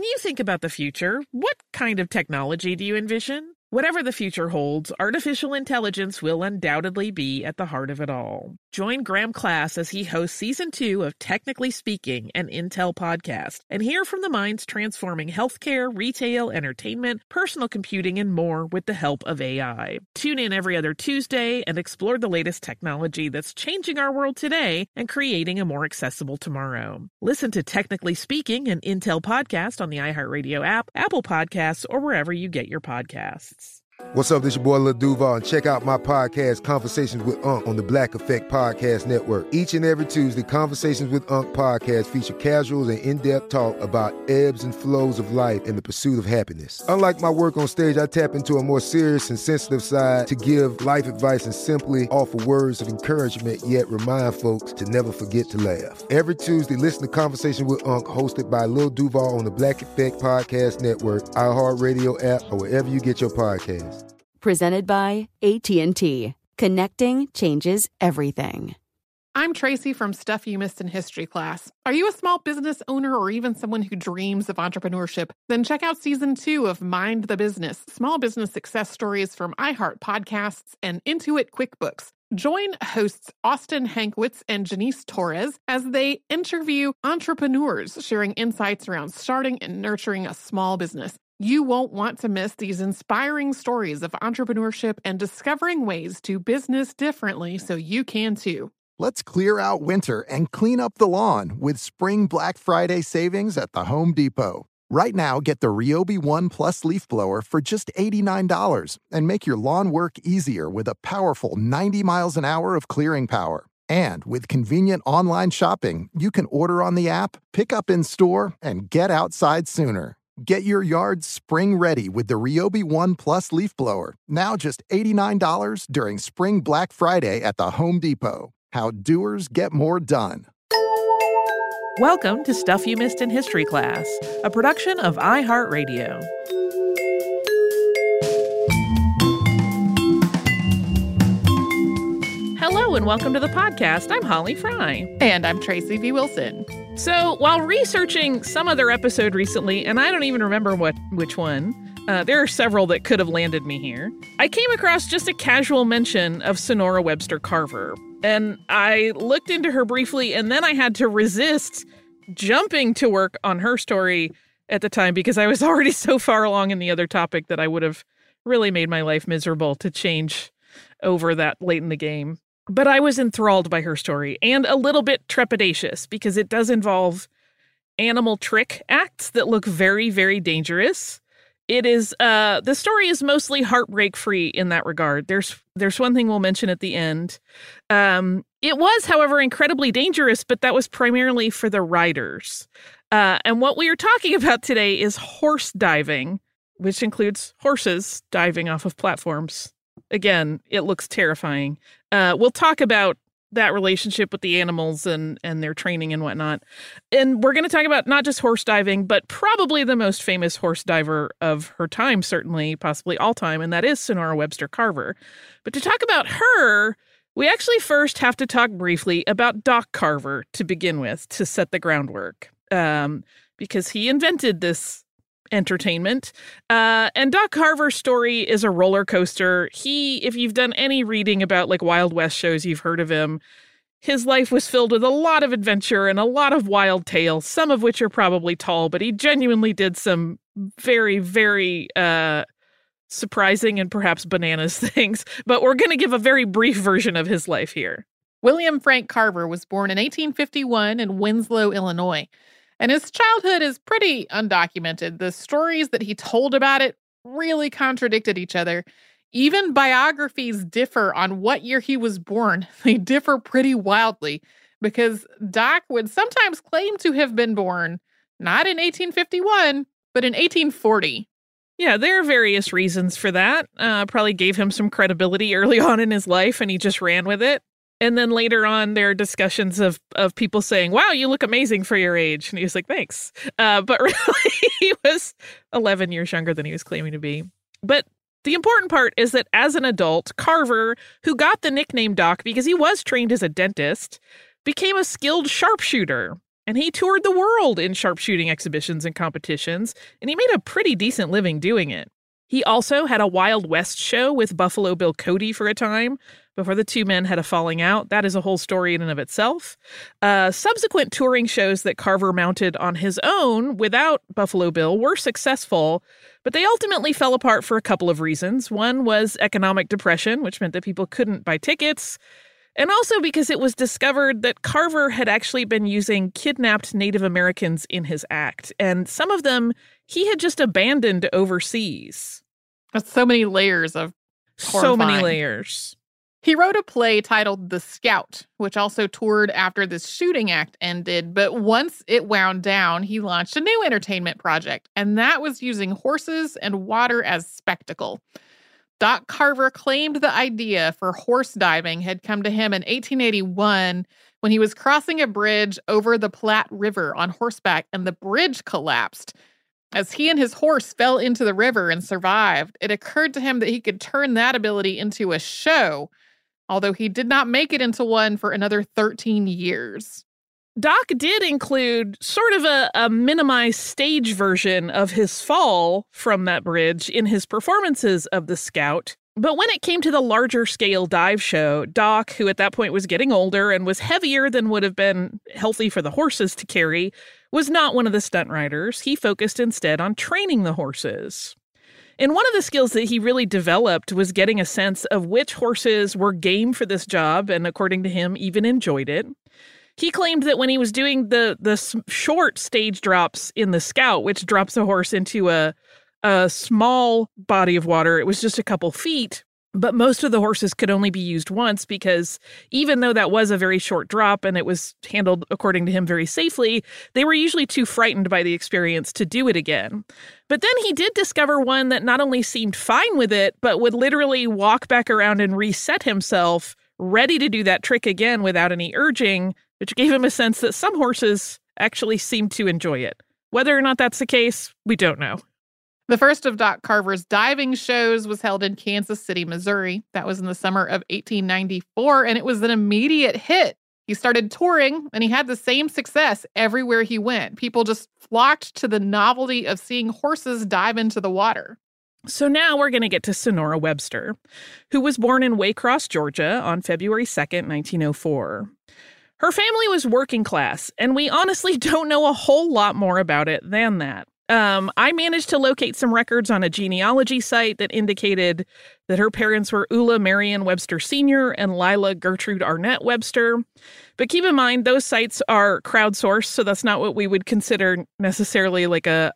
you think about the future, what kind of technology do you envision? Whatever the future holds, artificial intelligence will undoubtedly be at the heart of it all. Join Graham Class as he hosts Season 2 of Technically Speaking, an Intel podcast, and hear from the minds transforming healthcare, retail, entertainment, personal computing, and more with the help of AI. Tune in every other Tuesday and explore the latest technology that's changing our world today and creating a more accessible tomorrow. Listen to Technically Speaking, an Intel podcast on the iHeartRadio app, Apple Podcasts, or wherever you get your podcasts. What's up, this your boy Lil Duval, and check out my podcast, Conversations with Unc, on the Black Effect Podcast Network. Each and every Tuesday, Conversations with Unc podcast feature casual and in-depth talk about ebbs and flows of life and the pursuit of happiness. Unlike my work on stage, I tap into a more serious and sensitive side to give life advice and simply offer words of encouragement, yet remind folks to never forget to laugh. Every Tuesday, listen to Conversations with Unc, hosted by Lil Duval on the Black Effect Podcast Network, iHeartRadio app, or wherever you get your podcasts. Presented by AT&T. Connecting changes everything. I'm Tracy from Stuff You Missed in History class. Are you a small business owner or even someone who dreams of entrepreneurship? Then check out Season 2 of Mind the Business, small business success stories from iHeart Podcasts and Intuit QuickBooks. Join hosts Austin Hankwitz and Janice Torres as they interview entrepreneurs sharing insights around starting and nurturing a small business. You won't want to miss these inspiring stories of entrepreneurship and discovering ways to business differently so you can too. Let's clear out winter and clean up the lawn with Spring Black Friday savings at the Home Depot. Right now, get the Ryobi One Plus leaf blower for just $89 and make your lawn work easier with a powerful 90 miles an hour of clearing power. And with convenient online shopping, you can order on the app, pick up in store, and get outside sooner. Get your yard spring ready with the Ryobi One Plus leaf blower, now just $89 during Spring Black Friday at the Home Depot. How doers get more done. Welcome to Stuff You Missed in History Class, a production of iHeartRadio. Hello and welcome to the podcast. I'm Holly Fry. And I'm Tracy V. Wilson. So while researching some other episode recently, and I don't even remember which one, there are several that could have landed me here, I came across just a casual mention of Sonora Webster Carver. And I looked into her briefly, and then I had to resist jumping to work on her story at the time because I was already so far along in the other topic that I would have really made my life miserable to change over that late in the game. But I was enthralled by her story and a little bit trepidatious because it does involve animal trick acts that look very, very dangerous. It is, the story is mostly heartbreak-free in that regard. There's one thing we'll mention at the end. It was, however, incredibly dangerous, but that was primarily for the riders. And what we are talking about today is horse diving, which includes horses diving off of platforms. Again, it looks terrifying. We'll talk about that relationship with the animals and their training and whatnot. And we're going to talk about not just horse diving, but probably the most famous horse diver of her time, certainly, possibly all time, and that is Sonora Webster Carver. But to talk about her, we actually first have to talk briefly about Doc Carver to begin with, to set the groundwork, because he invented this entertainment. And Doc Carver's story is a roller coaster. If you've done any reading about like Wild West shows, you've heard of him. His life was filled with a lot of adventure and a lot of wild tales, some of which are probably tall, but he genuinely did some very, very surprising and perhaps bananas things. But we're going to give a very brief version of his life here. William Frank Carver was born in 1851 in Winslow, Illinois. And his childhood is pretty undocumented. The stories that he told about it really contradicted each other. Even biographies differ on what year he was born. They differ pretty wildly because Doc would sometimes claim to have been born not in 1851, but in 1840. Yeah, there are various reasons for that. Probably gave him some credibility early on in his life, and he just ran with it. And then later on, there are discussions of people saying, wow, you look amazing for your age. And he was like, thanks. But really, he was 11 years younger than he was claiming to be. But the important part is that as an adult, Carver, who got the nickname Doc because he was trained as a dentist, became a skilled sharpshooter. And he toured the world in sharpshooting exhibitions and competitions, and he made a pretty decent living doing it. He also had a Wild West show with Buffalo Bill Cody for a time before the two men had a falling out. That is a whole story in and of itself. Subsequent touring shows that Carver mounted on his own without Buffalo Bill were successful, but they ultimately fell apart for a couple of reasons. One was economic depression, which meant that people couldn't buy tickets, and also because it was discovered that Carver had actually been using kidnapped Native Americans in his act, and some of them he had just abandoned overseas. That's so many layers of horrifying. So many layers. He wrote a play titled The Scout, which also toured after this shooting act ended. But once it wound down, he launched a new entertainment project, and that was using horses and water as spectacle. Doc Carver claimed the idea for horse diving had come to him in 1881 when he was crossing a bridge over the Platte River on horseback, and the bridge collapsed. As he and his horse fell into the river and survived, it occurred to him that he could turn that ability into a show, although he did not make it into one for another 13 years. Doc did include sort of a minimized stage version of his fall from that bridge in his performances of The Scout. But when it came to the larger scale dive show, Doc, who at that point was getting older and was heavier than would have been healthy for the horses to carry, was not one of the stunt riders. He focused instead on training the horses. And one of the skills that he really developed was getting a sense of which horses were game for this job and, according to him, even enjoyed it. He claimed that when he was doing the short stage drops in The Scout, which drops a horse into a small body of water, it was just a couple feet, but most of the horses could only be used once because even though that was a very short drop and it was handled, according to him, very safely, they were usually too frightened by the experience to do it again. But then he did discover one that not only seemed fine with it, but would literally walk back around and reset himself, ready to do that trick again without any urging, which gave him a sense that some horses actually seemed to enjoy it. Whether or not that's the case, we don't know. The first of Doc Carver's diving shows was held in Kansas City, Missouri. That was in the summer of 1894, and it was an immediate hit. He started touring, and he had the same success everywhere he went. People just flocked to the novelty of seeing horses dive into the water. So now we're going to get to Sonora Webster, who was born in Waycross, Georgia on February 2nd, 1904. Her family was working class, and we honestly don't know a whole lot more about it than that. I managed to locate some records on a genealogy site that indicated that her parents were Ula Marion Webster Sr. and Lila Gertrude Arnett Webster. But keep in mind, those sites are crowdsourced, so that's not what we would consider necessarily like a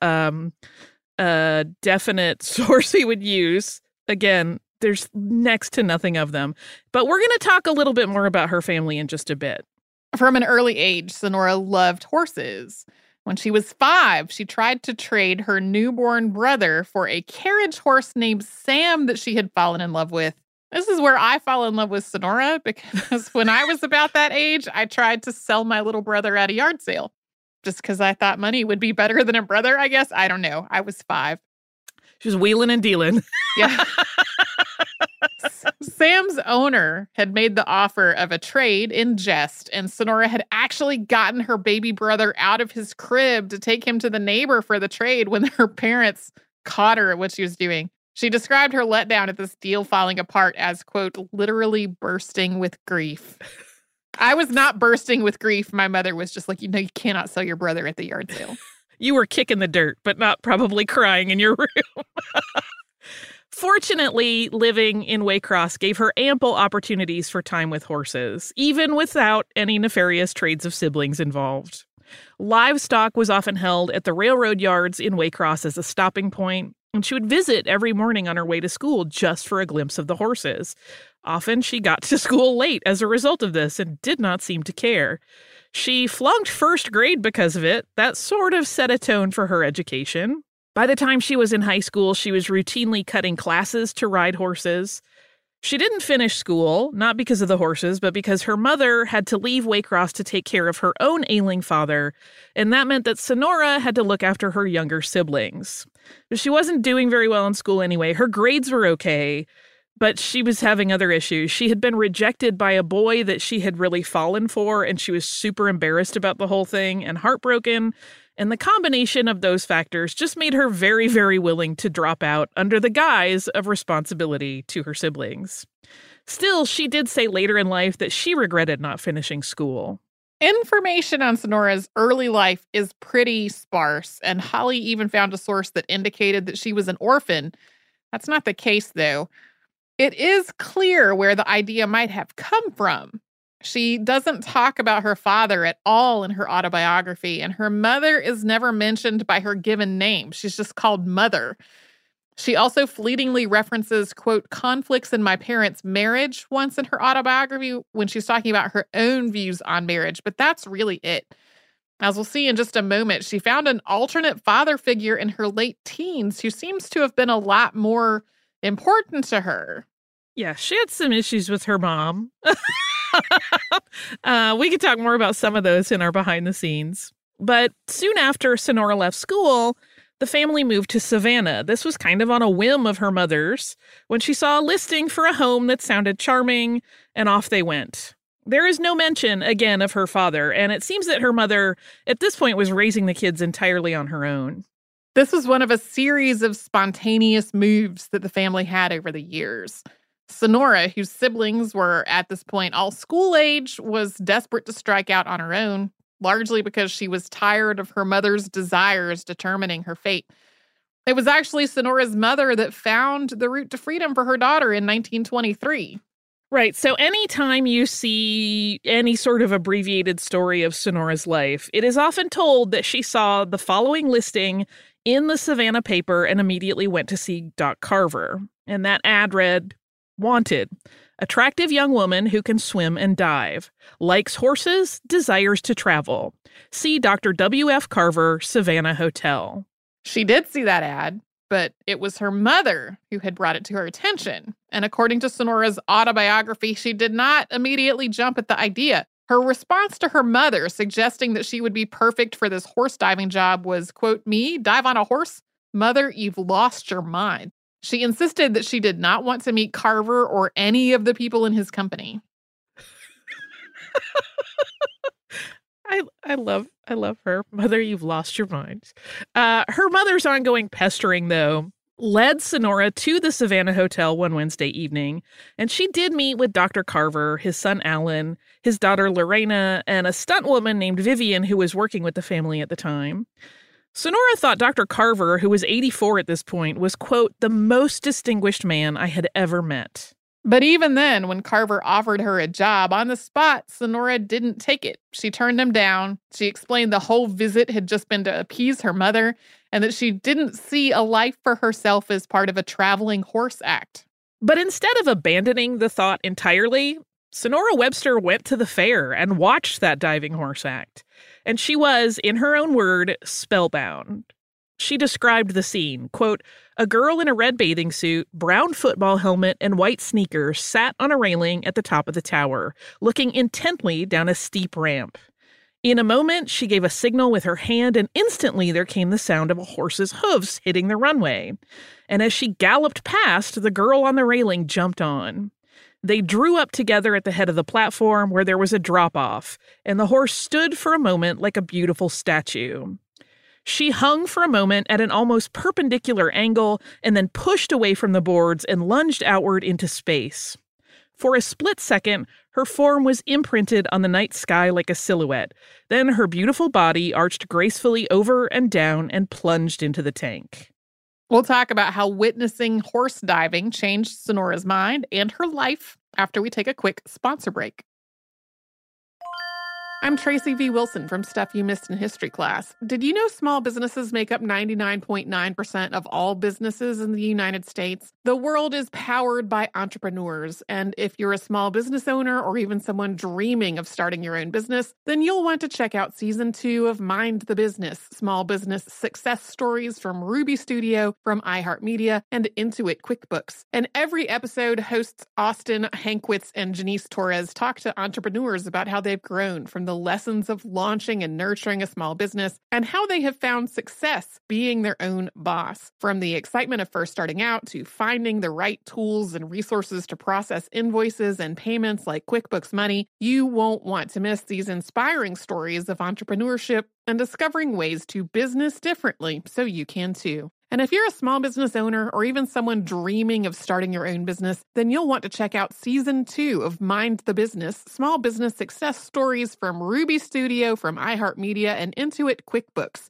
definite source we would use. Again, there's next to nothing of them. But we're going to talk a little bit more about her family in just a bit. From an early age, Sonora loved horses. When she was 5, she tried to trade her newborn brother for a carriage horse named Sam that she had fallen in love with. This is where I fall in love with Sonora, because when I was about that age, I tried to sell my little brother at a yard sale. Just because I thought money would be better than a brother, I guess. I don't know. I was 5. She was wheeling and dealing. Yeah. Sam's owner had made the offer of a trade in jest, and Sonora had actually gotten her baby brother out of his crib to take him to the neighbor for the trade when her parents caught her at what she was doing. She described her letdown at this deal falling apart as, quote, literally bursting with grief. I was not bursting with grief. My mother was just like, you cannot sell your brother at the yard sale. You were kicking the dirt, but not probably crying in your room. Fortunately, living in Waycross gave her ample opportunities for time with horses, even without any nefarious trades of siblings involved. Livestock was often held at the railroad yards in Waycross as a stopping point, and she would visit every morning on her way to school just for a glimpse of the horses. Often she got to school late as a result of this and did not seem to care. She flunked first grade because of it. That sort of set a tone for her education. By the time she was in high school, she was routinely cutting classes to ride horses. She didn't finish school, not because of the horses, but because her mother had to leave Waycross to take care of her own ailing father, and that meant that Sonora had to look after her younger siblings. But she wasn't doing very well in school anyway. Her grades were okay, But she was having other issues. She had been rejected by a boy that she had really fallen for, and she was super embarrassed about the whole thing and heartbroken. And the combination of those factors just made her very, very willing to drop out under the guise of responsibility to her siblings. Still, she did say later in life that she regretted not finishing school. Information on Sonora's early life is pretty sparse, and Holly even found a source that indicated that she was an orphan. That's not the case, though. It is clear where the idea might have come from. She doesn't talk about her father at all in her autobiography, and her mother is never mentioned by her given name. She's just called Mother. She also fleetingly references, quote, conflicts in my parents' marriage once in her autobiography when she's talking about her own views on marriage, but that's really it. As we'll see in just a moment, she found an alternate father figure in her late teens who seems to have been a lot more important to her. Yeah, she had some issues with her mom. We could talk more about some of those in our behind the scenes. But soon after Sonora left school, the family moved to Savannah. This was kind of on a whim of her mother's when she saw a listing for a home that sounded charming, and off they went. There is no mention, again, of her father, and it seems that her mother, at this point, was raising the kids entirely on her own. This was one of a series of spontaneous moves that the family had over the years. Sonora, whose siblings were at this point all school age, was desperate to strike out on her own, largely because she was tired of her mother's desires determining her fate. It was actually Sonora's mother that found the route to freedom for her daughter in 1923. Right. So anytime you see any sort of abbreviated story of Sonora's life, it is often told that she saw the following listing in the Savannah paper and immediately went to see Doc Carver. And that ad read, wanted, attractive young woman who can swim and dive, likes horses, desires to travel. See Dr. W.F. Carver, Savannah Hotel. She did see that ad, but it was her mother who had brought it to her attention. And according to Sonora's autobiography, she did not immediately jump at the idea. Her response to her mother, suggesting that she would be perfect for this horse diving job, was, quote, me, dive on a horse? Mother, you've lost your mind. She insisted that she did not want to meet Carver or any of the people in his company. I love her. Mother, you've lost your mind. Her mother's ongoing pestering, though, led Sonora to the Savannah Hotel one Wednesday evening, and she did meet with Dr. Carver, his son Alan, his daughter Lorena, and a stunt woman named Vivian who was working with the family at the time. Sonora thought Dr. Carver, who was 84 at this point, was, quote, the most distinguished man I had ever met. But even then, when Carver offered her a job on the spot, Sonora didn't take it. She turned him down. She explained the whole visit had just been to appease her mother and that she didn't see a life for herself as part of a traveling horse act. But instead of abandoning the thought entirely, Sonora Webster went to the fair and watched that diving horse act. And she was, in her own word, spellbound. She described the scene, quote, a girl in a red bathing suit, brown football helmet, and white sneakers sat on a railing at the top of the tower, looking intently down a steep ramp. In a moment, she gave a signal with her hand, and instantly there came the sound of a horse's hooves hitting the runway. And as she galloped past, the girl on the railing jumped on. They drew up together at the head of the platform where there was a drop-off, and the horse stood for a moment like a beautiful statue. She hung for a moment at an almost perpendicular angle and then pushed away from the boards and lunged outward into space. For a split second, her form was imprinted on the night sky like a silhouette. Then her beautiful body arched gracefully over and down and plunged into the tank. We'll talk about how witnessing horse diving changed Sonora's mind and her life after we take a quick sponsor break. I'm Tracy V. Wilson from Stuff You Missed in History Class. Did you know small businesses make up 99.9% of all businesses in the United States? The world is powered by entrepreneurs, and if you're a small business owner or even someone dreaming of starting your own business, then you'll want to check out Season 2 of Mind the Business, Small Business Success Stories from Ruby Studio, from iHeartMedia, and Intuit QuickBooks. And every episode, hosts Austin Hankwitz and Janice Torres talk to entrepreneurs about how they've grown from the the lessons of launching and nurturing a small business and how they have found success being their own boss. From the excitement of first starting out to finding the right tools and resources to process invoices and payments like QuickBooks Money, you won't want to miss these inspiring stories of entrepreneurship and discovering ways to business differently so you can too. And if you're a small business owner or even someone dreaming of starting your own business, then you'll want to check out Season 2 of Mind the Business, Small Business Success Stories from Ruby Studio, from iHeartMedia, and Intuit QuickBooks.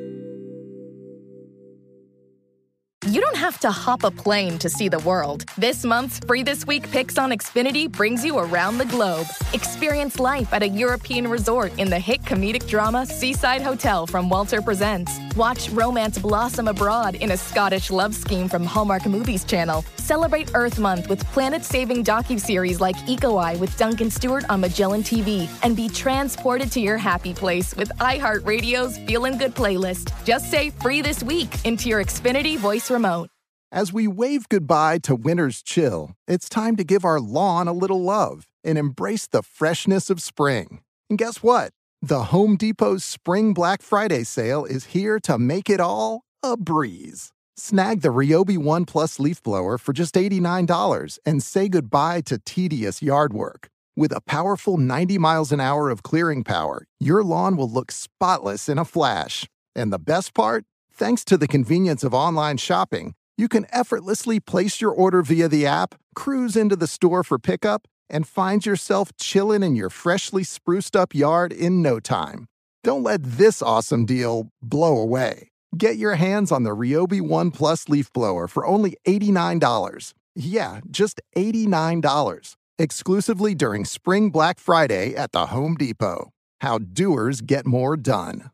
You don't have to hop a plane to see the world. This month's Free This Week Picks on Xfinity brings you around the globe. Experience life at a European resort in the hit comedic drama Seaside Hotel from Walter Presents. Watch romance blossom abroad in a Scottish love scheme from Hallmark Movies Channel. Celebrate Earth Month with planet-saving docuseries like Eco Eye with Duncan Stewart on Magellan TV. And be transported to your happy place with iHeartRadio's Feelin' Good playlist. Just say Free This Week into your Xfinity voice remote. As we wave goodbye to winter's chill, it's time to give our lawn a little love and embrace the freshness of spring. And guess what? The Home Depot's Spring Black Friday sale is here to make it all a breeze. Snag the Ryobi One Plus leaf blower for just $89 and say goodbye to tedious yard work. With a powerful 90 miles an hour of clearing power, your lawn will look spotless in a flash. And the best part? Thanks to the convenience of online shopping, you can effortlessly place your order via the app, cruise into the store for pickup, and find yourself chilling in your freshly spruced up yard in no time. Don't let this awesome deal blow away. Get your hands on the Ryobi One Plus leaf blower for only $89. Yeah, just $89. Exclusively during Spring Black Friday at the Home Depot. How doers get more done.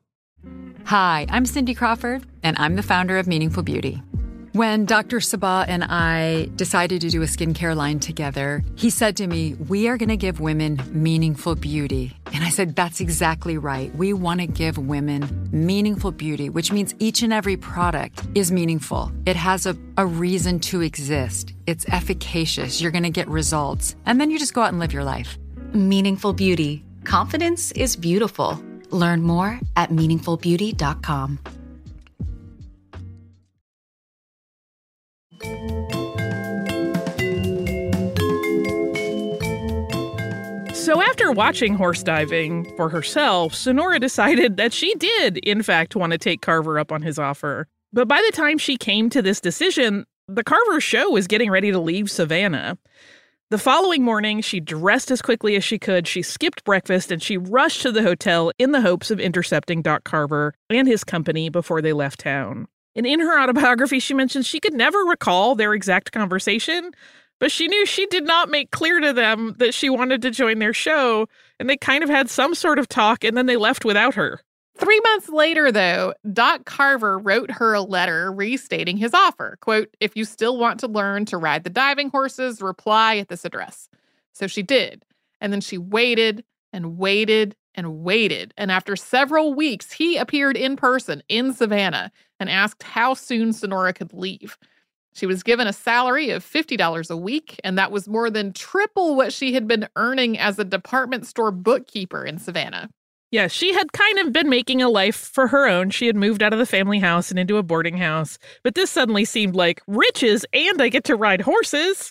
Hi, I'm Cindy Crawford, and I'm the founder of Meaningful Beauty. When Dr. Sabah and I decided to do a skincare line together, he said to me, we are going to give women meaningful beauty. And I said, that's exactly right. We want to give women meaningful beauty, which means each and every product is meaningful. It has a reason to exist. It's efficacious. You're going to get results. And then you just go out and live your life. Meaningful Beauty. Confidence is beautiful. Learn more at meaningfulbeauty.com. So after watching horse diving for herself, Sonora decided that she did, in fact, want to take Carver up on his offer. But by the time she came to this decision, the Carver show was getting ready to leave Savannah. The following morning, she dressed as quickly as she could, she skipped breakfast, and she rushed to the hotel in the hopes of intercepting Doc Carver and his company before they left town. And in her autobiography, she mentions she could never recall their exact conversation, but she knew she did not make clear to them that she wanted to join their show, and they kind of had some sort of talk, and then they left without her. 3 months later, though, Doc Carver wrote her a letter restating his offer. Quote, if you still want to learn to ride the diving horses, reply at this address. So she did. And then she waited and waited and waited. And after several weeks, he appeared in person in Savannah and asked how soon Sonora could leave. She was given a salary of $50 a week, and that was more than triple what she had been earning as a department store bookkeeper in Savannah. Yeah, she had kind of been making a life for her own. She had moved out of the family house and into a boarding house. But this suddenly seemed like riches, and I get to ride horses.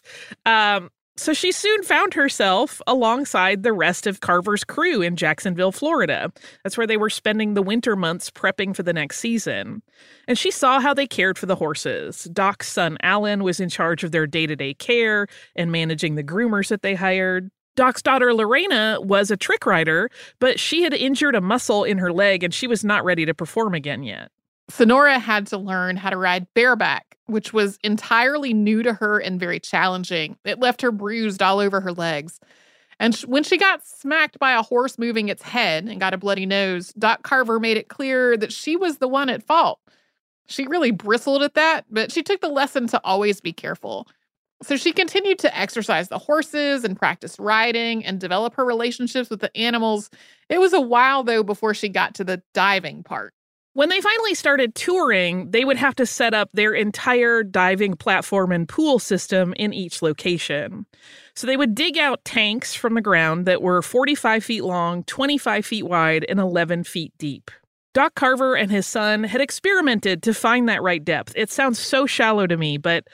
So she soon found herself alongside the rest of Carver's crew in Jacksonville, Florida. That's where they were spending the winter months prepping for the next season. And she saw how they cared for the horses. Doc's son, Alan, was in charge of their day-to-day care and managing the groomers that they hired. Doc's daughter, Lorena, was a trick rider, but she had injured a muscle in her leg and she was not ready to perform again yet. Sonora had to learn how to ride bareback, which was entirely new to her and very challenging. It left her bruised all over her legs. And when she got smacked by a horse moving its head and got a bloody nose, Doc Carver made it clear that she was the one at fault. She really bristled at that, but she took the lesson to always be careful. So she continued to exercise the horses and practice riding and develop her relationships with the animals. It was a while, though, before she got to the diving part. When they finally started touring, they would have to set up their entire diving platform and pool system in each location. So they would dig out tanks from the ground that were 45 feet long, 25 feet wide, and 11 feet deep. Doc Carver and his son had experimented to find that right depth. It sounds so shallow to me, but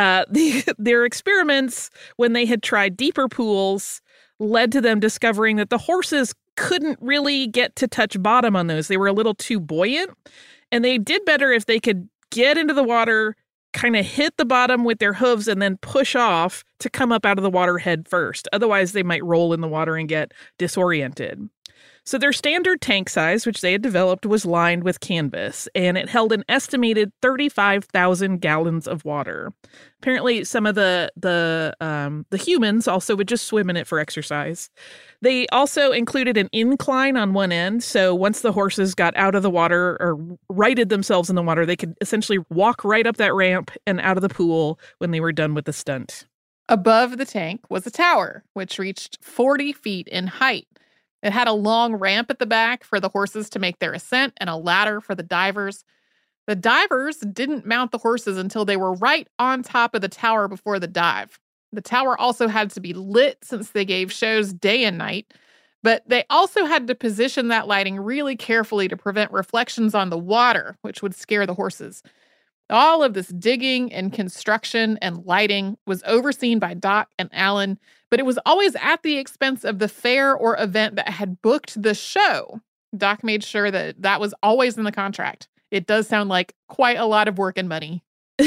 their experiments, when they had tried deeper pools, led to them discovering that the horses couldn't really get to touch bottom on those. They were a little too buoyant, and they did better if they could get into the water, kind of hit the bottom with their hooves, and then push off to come up out of the water head first. Otherwise, they might roll in the water and get disoriented. So their standard tank size, which they had developed, was lined with canvas, and it held an estimated 35,000 gallons of water. Apparently, some of the humans also would just swim in it for exercise. They also included an incline on one end, so once the horses got out of the water or righted themselves in the water, they could essentially walk right up that ramp and out of the pool when they were done with the stunt. Above the tank was a tower, which reached 40 feet in height. It had a long ramp at the back for the horses to make their ascent and a ladder for the divers. The divers didn't mount the horses until they were right on top of the tower before the dive. The tower also had to be lit since they gave shows day and night, but they also had to position that lighting really carefully to prevent reflections on the water, which would scare the horses. All of this digging and construction and lighting was overseen by Doc and Alan, but it was always at the expense of the fair or event that had booked the show. Doc made sure that that was always in the contract. It does sound like quite a lot of work and money.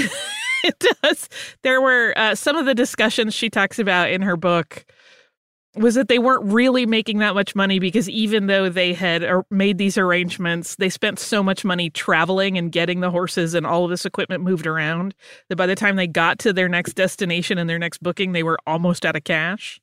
It does. There were some of the discussions she talks about in her book was that they weren't really making that much money because even though they had made these arrangements, they spent so much money traveling and getting the horses and all of this equipment moved around that by the time they got to their next destination and their next booking, they were almost out of cash.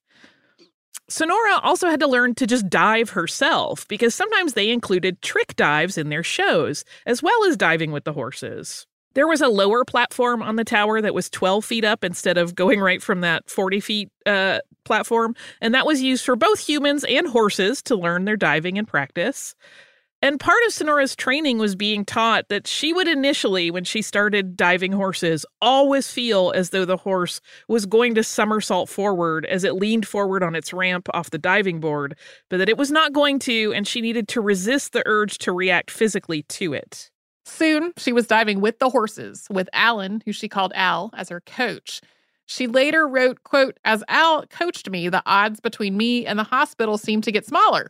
Sonora also had to learn to just dive herself because sometimes they included trick dives in their shows, as well as diving with the horses. There was a lower platform on the tower that was 12 feet up instead of going right from that 40 feet platform, and that was used for both humans and horses to learn their diving and practice. And part of Sonora's training was being taught that she would initially, when she started diving horses, always feel as though the horse was going to somersault forward as it leaned forward on its ramp off the diving board, but that it was not going to, and she needed to resist the urge to react physically to it. Soon, she was diving with the horses, with Alan, who she called Al, as her coach. She later wrote, quote, "As Al coached me, the odds between me and the hospital seemed to get smaller."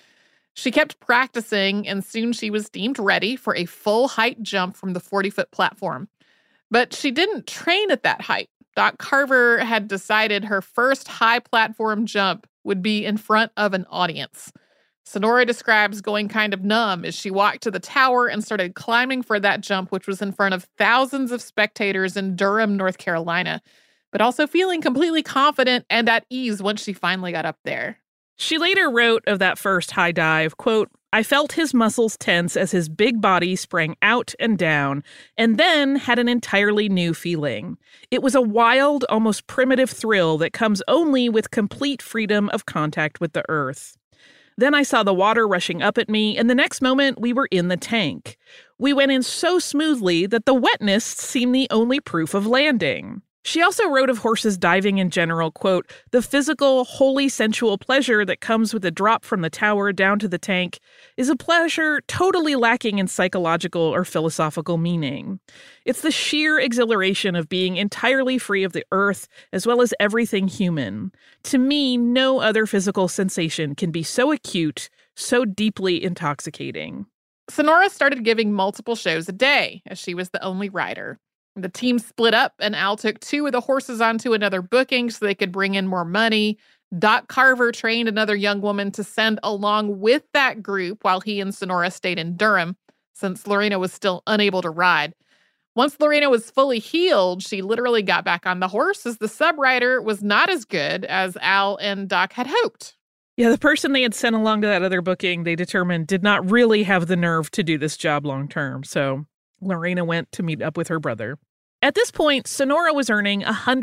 She kept practicing, and soon she was deemed ready for a full-height jump from the 40-foot platform. But she didn't train at that height. Doc Carver had decided her first high-platform jump would be in front of an audience. Sonora describes going kind of numb as she walked to the tower and started climbing for that jump, which was in front of thousands of spectators in Durham, North Carolina, but also feeling completely confident and at ease once she finally got up there. She later wrote of that first high dive, quote, "I felt his muscles tense as his big body sprang out and down, and then had an entirely new feeling. It was a wild, almost primitive thrill that comes only with complete freedom of contact with the earth. Then I saw the water rushing up at me, and the next moment we were in the tank. We went in so smoothly that the wetness seemed the only proof of landing." She also wrote of horses diving in general, quote, "The physical, wholly sensual pleasure that comes with a drop from the tower down to the tank is a pleasure totally lacking in psychological or philosophical meaning. It's the sheer exhilaration of being entirely free of the earth as well as everything human. To me, no other physical sensation can be so acute, so deeply intoxicating." Sonora started giving multiple shows a day, as she was the only rider. The team split up, and Al took 2 of the horses onto another booking so they could bring in more money. Doc Carver trained another young woman to send along with that group while he and Sonora stayed in Durham, since Lorena was still unable to ride. Once Lorena was fully healed, she literally got back on the horse as the sub-rider was not as good as Al and Doc had hoped. Yeah, the person they had sent along to that other booking, they determined did not really have the nerve to do this job long term, so Lorena went to meet up with her brother. At this point, Sonora was earning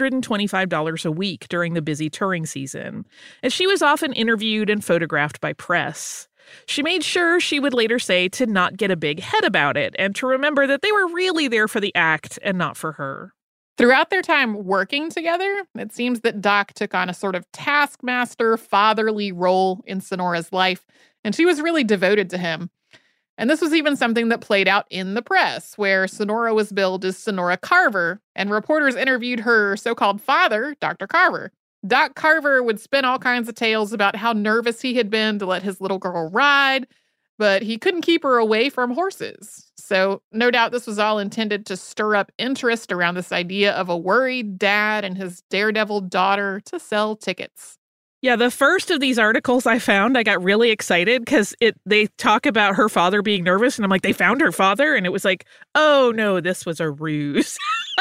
$125 a week during the busy touring season, and she was often interviewed and photographed by press. She made sure, she would later say, to not get a big head about it and to remember that they were really there for the act and not for her. Throughout their time working together, it seems that Doc took on a sort of taskmaster, fatherly role in Sonora's life, and she was really devoted to him. And this was even something that played out in the press, where Sonora was billed as Sonora Carver, and reporters interviewed her so-called father, Dr. Carver. Doc Carver would spin all kinds of tales about how nervous he had been to let his little girl ride, but he couldn't keep her away from horses. So no doubt this was all intended to stir up interest around this idea of a worried dad and his daredevil daughter to sell tickets. Yeah, the first of these articles I found, I got really excited because they talk about her father being nervous, and I'm like, they found her father? And it was like, oh no, this was a ruse.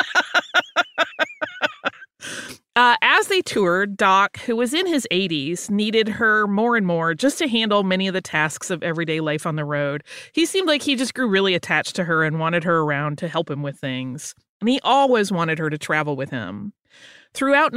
As they toured, Doc, who was in his 80s, needed her more and more just to handle many of the tasks of everyday life on the road. He seemed like he just grew really attached to her and wanted her around to help him with things. And he always wanted her to travel with him. Throughout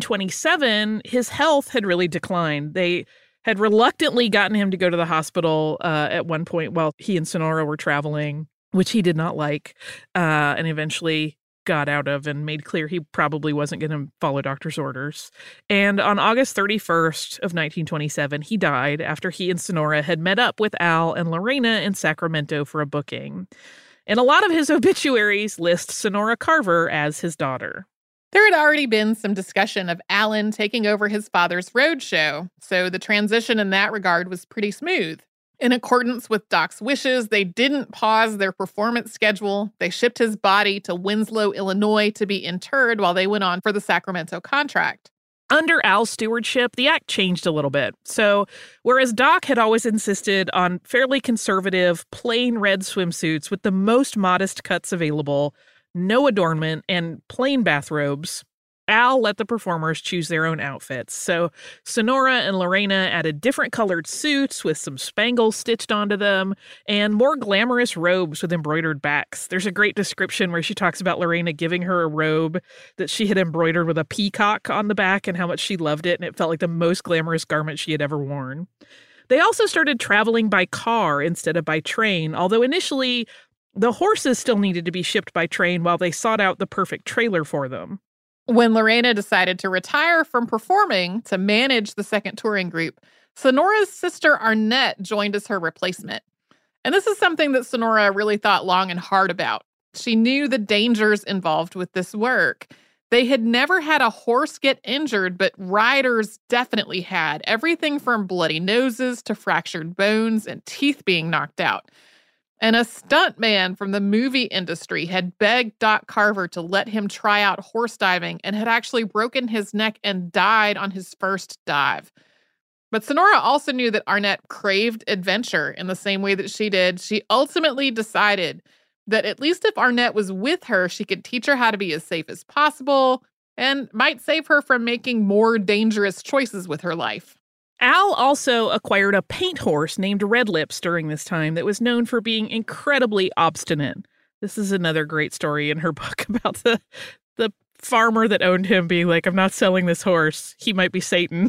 1927, his health had really declined. They had reluctantly gotten him to go to the hospital at one point while he and Sonora were traveling, which he did not like, and eventually got out of and made clear he probably wasn't going to follow doctor's orders. And on August 31st of 1927, he died after he and Sonora had met up with Al and Lorena in Sacramento for a booking. And a lot of his obituaries list Sonora Carver as his daughter. There had already been some discussion of Alan taking over his father's roadshow, so the transition in that regard was pretty smooth. In accordance with Doc's wishes, they didn't pause their performance schedule. They shipped his body to Winslow, Illinois to be interred while they went on for the Sacramento contract. Under Al's stewardship, the act changed a little bit. So, whereas Doc had always insisted on fairly conservative, plain red swimsuits with the most modest cuts available, no adornment, and plain bathrobes, Al let the performers choose their own outfits. So Sonora and Lorena added different colored suits with some spangles stitched onto them and more glamorous robes with embroidered backs. There's a great description where she talks about Lorena giving her a robe that she had embroidered with a peacock on the back and how much she loved it, and it felt like the most glamorous garment she had ever worn. They also started traveling by car instead of by train, although initially the horses still needed to be shipped by train while they sought out the perfect trailer for them. When Lorena decided to retire from performing to manage the second touring group, Sonora's sister Arnett joined as her replacement. And this is something that Sonora really thought long and hard about. She knew the dangers involved with this work. They had never had a horse get injured, but riders definitely had. Everything from bloody noses to fractured bones and teeth being knocked out. And a stuntman from the movie industry had begged Doc Carver to let him try out horse diving and had actually broken his neck and died on his first dive. But Sonora also knew that Arnett craved adventure in the same way that she did. She ultimately decided that at least if Arnett was with her, she could teach her how to be as safe as possible and might save her from making more dangerous choices with her life. Al also acquired a paint horse named Red Lips during this time that was known for being incredibly obstinate. This is another great story in her book about the farmer that owned him being like, I'm not selling this horse. He might be Satan.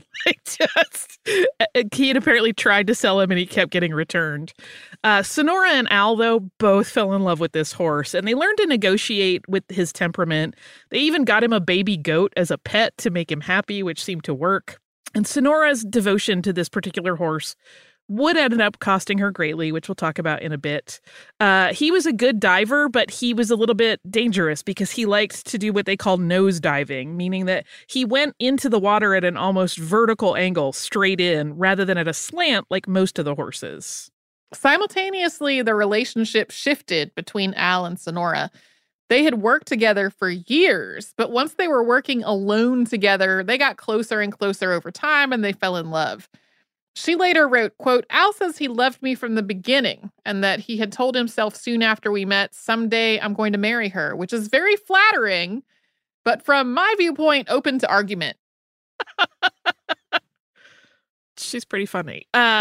He had apparently tried to sell him and he kept getting returned. Sonora and Al, though, both fell in love with this horse and they learned to negotiate with his temperament. They even got him a baby goat as a pet to make him happy, which seemed to work. And Sonora's devotion to this particular horse would end up costing her greatly, which we'll talk about in a bit. He was a good diver, but he was a little bit dangerous because he liked to do what they call nose diving, meaning that he went into the water at an almost vertical angle, straight in, rather than at a slant like most of the horses. Simultaneously, the relationship shifted between Al and Sonora. They had worked together for years, but once they were working alone together, they got closer and closer over time and they fell in love. She later wrote, quote, Al says he loved me from the beginning and that he had told himself soon after we met, someday I'm going to marry her, which is very flattering, but from my viewpoint, open to argument. She's pretty funny.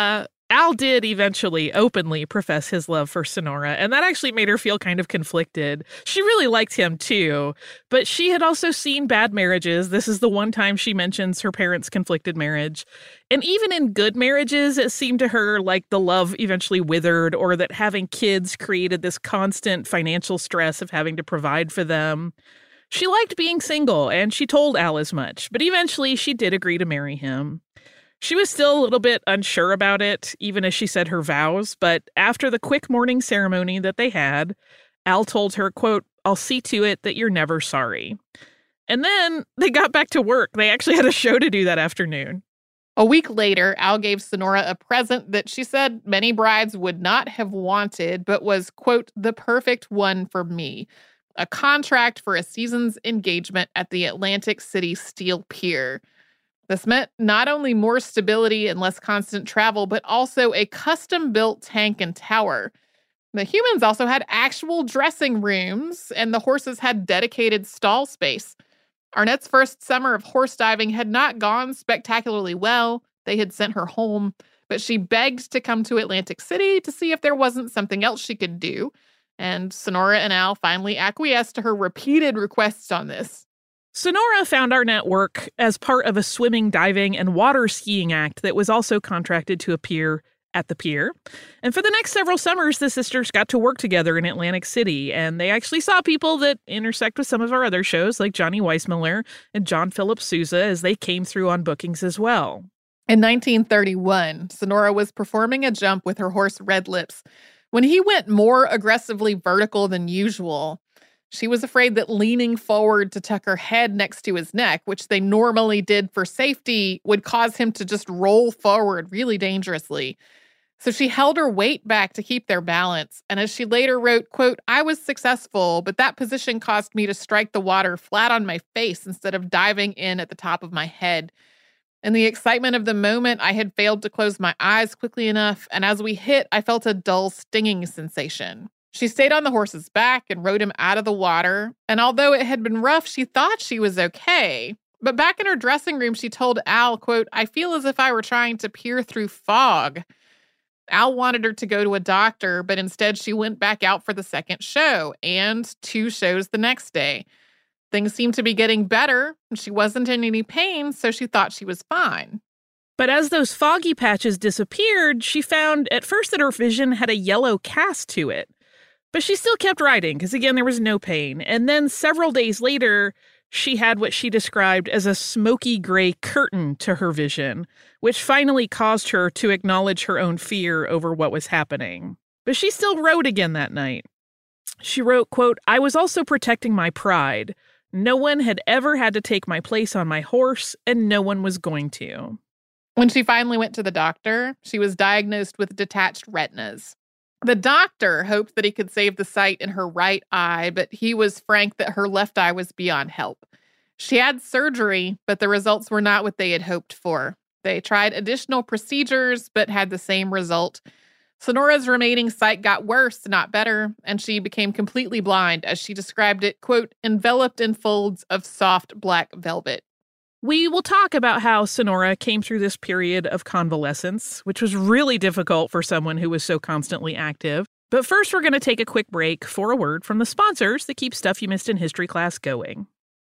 Al did eventually openly profess his love for Sonora, and that actually made her feel kind of conflicted. She really liked him too, but she had also seen bad marriages. This is the one time she mentions her parents' conflicted marriage. And even in good marriages, it seemed to her like the love eventually withered, or that having kids created this constant financial stress of having to provide for them. She liked being single, and she told Al as much, but eventually she did agree to marry him. She was still a little bit unsure about it, even as she said her vows, but after the quick morning ceremony that they had, Al told her, quote, "I'll see to it that you're never sorry." And then they got back to work. They actually had a show to do that afternoon. A week later, Al gave Sonora a present that she said many brides would not have wanted, but was, quote, "the perfect one for me." A contract for a season's engagement at the Atlantic City Steel Pier. This meant not only more stability and less constant travel, but also a custom-built tank and tower. The humans also had actual dressing rooms, and the horses had dedicated stall space. Arnett's first summer of horse diving had not gone spectacularly well. They had sent her home, but she begged to come to Atlantic City to see if there wasn't something else she could do. And Sonora and Al finally acquiesced to her repeated requests on this. Sonora found Arnett work as part of a swimming, diving, and water skiing act that was also contracted to appear at the pier. And for the next several summers, the sisters got to work together in Atlantic City, and they actually saw people that intersect with some of our other shows, like Johnny Weissmuller and John Philip Sousa, as they came through on bookings as well. In 1931, Sonora was performing a jump with her horse Red Lips when he went more aggressively vertical than usual. She was afraid that leaning forward to tuck her head next to his neck, which they normally did for safety, would cause him to just roll forward really dangerously. So she held her weight back to keep their balance. And as she later wrote, quote, "I was successful, but that position caused me to strike the water flat on my face instead of diving in at the top of my head. In the excitement of the moment, I had failed to close my eyes quickly enough, and as we hit, I felt a dull stinging sensation." She stayed on the horse's back and rode him out of the water, and although it had been rough, she thought she was okay. But back in her dressing room, she told Al, quote, "I feel as if I were trying to peer through fog." Al wanted her to go to a doctor, but instead she went back out for the second show and 2 shows the next day. Things seemed to be getting better, and she wasn't in any pain, so she thought she was fine. But as those foggy patches disappeared, she found at first that her vision had a yellow cast to it. But she still kept riding because, again, there was no pain. And then several days later, she had what she described as a smoky gray curtain to her vision, which finally caused her to acknowledge her own fear over what was happening. But she still rode again that night. She wrote, quote, "I was also protecting my pride. No one had ever had to take my place on my horse, and no one was going to." When she finally went to the doctor, she was diagnosed with detached retinas. The doctor hoped that he could save the sight in her right eye, but he was frank that her left eye was beyond help. She had surgery, but the results were not what they had hoped for. They tried additional procedures, but had the same result. Sonora's remaining sight got worse, not better, and she became completely blind, as she described it, quote, "enveloped in folds of soft black velvet." We will talk about how Sonora came through this period of convalescence, which was really difficult for someone who was so constantly active. But first, we're going to take a quick break for a word from the sponsors that keep Stuff You Missed in History Class going.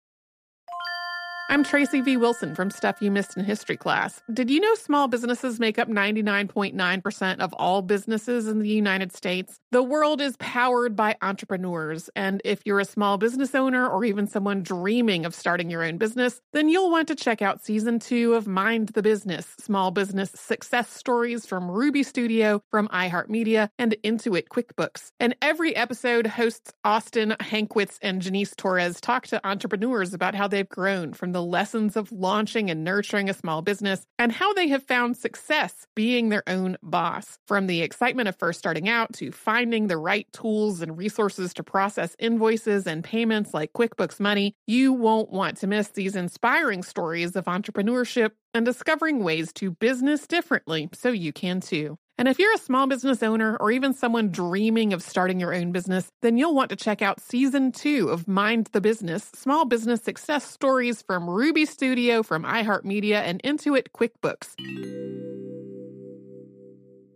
I'm Tracy V. Wilson from Stuff You Missed in History Class. Did you know small businesses make up 99.9% of all businesses in the United States? The world is powered by entrepreneurs, and if you're a small business owner or even someone dreaming of starting your own business, then you'll want to check out Season 2 of Mind the Business, Small Business Success Stories from Ruby Studio, from iHeartMedia, and Intuit QuickBooks. And every episode, hosts Austin Hankwitz and Janice Torres talk to entrepreneurs about how they've grown from the lessons of launching and nurturing a small business and how they have found success being their own boss. From the excitement of first starting out to finding the right tools and resources to process invoices and payments like QuickBooks Money, you won't want to miss these inspiring stories of entrepreneurship and discovering ways to business differently so you can too. And if you're a small business owner or even someone dreaming of starting your own business, then you'll want to check out Season 2 of Mind the Business, Small Business Success Stories from Ruby Studio, from iHeartMedia, and Intuit QuickBooks.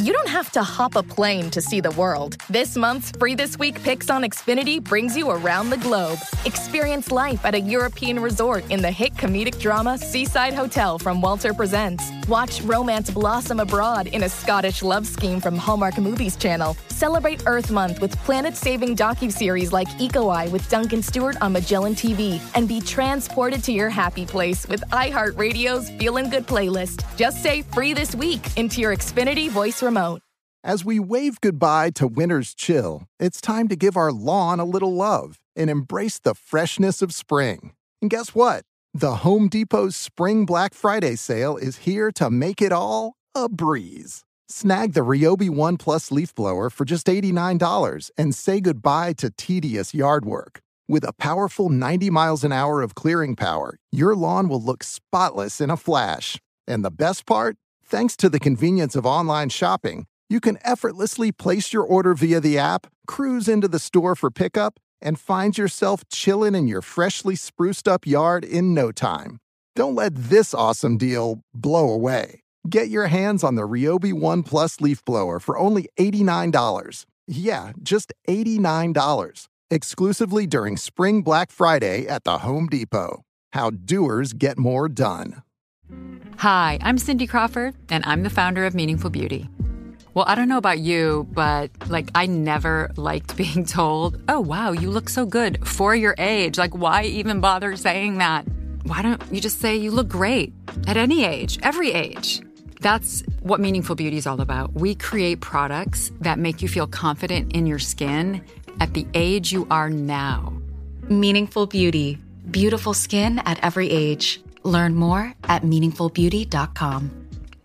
You don't have to hop a plane to see the world. This month's Free This Week Picks on Xfinity brings you around the globe. Experience life at a European resort in the hit comedic drama Seaside Hotel from Walter Presents. Watch romance blossom abroad in a Scottish love scheme from Hallmark Movies Channel. Celebrate Earth Month with planet-saving docuseries like Eco Eye with Duncan Stewart on Magellan TV. And be transported to your happy place with iHeartRadio's Feelin' Good playlist. Just say Free This Week into your Xfinity voice remote. As we wave goodbye to winter's chill, it's time to give our lawn a little love and embrace the freshness of spring. And guess what? The Home Depot's Spring Black Friday sale is here to make it all a breeze. Snag the Ryobi One Plus leaf blower for just $89 and say goodbye to tedious yard work. With a powerful 90 miles an hour of clearing power, your lawn will look spotless in a flash. And the best part? Thanks to the convenience of online shopping, you can effortlessly place your order via the app, cruise into the store for pickup, and find yourself chilling in your freshly spruced up yard in no time. Don't let this awesome deal blow away. Get your hands on the Ryobi One Plus leaf blower for only $89. Yeah, just $89. Exclusively during Spring Black Friday at the Home Depot. How doers get more done. Hi, I'm Cindy Crawford, and I'm the founder of Meaningful Beauty. Well, I don't know about you, but I never liked being told, oh, wow, you look so good for your age. Why even bother saying that? Why don't you just say you look great at any age, every age? That's what Meaningful Beauty is all about. We create products that make you feel confident in your skin at the age you are now. Meaningful Beauty. Beautiful skin at every age. Learn more at meaningfulbeauty.com.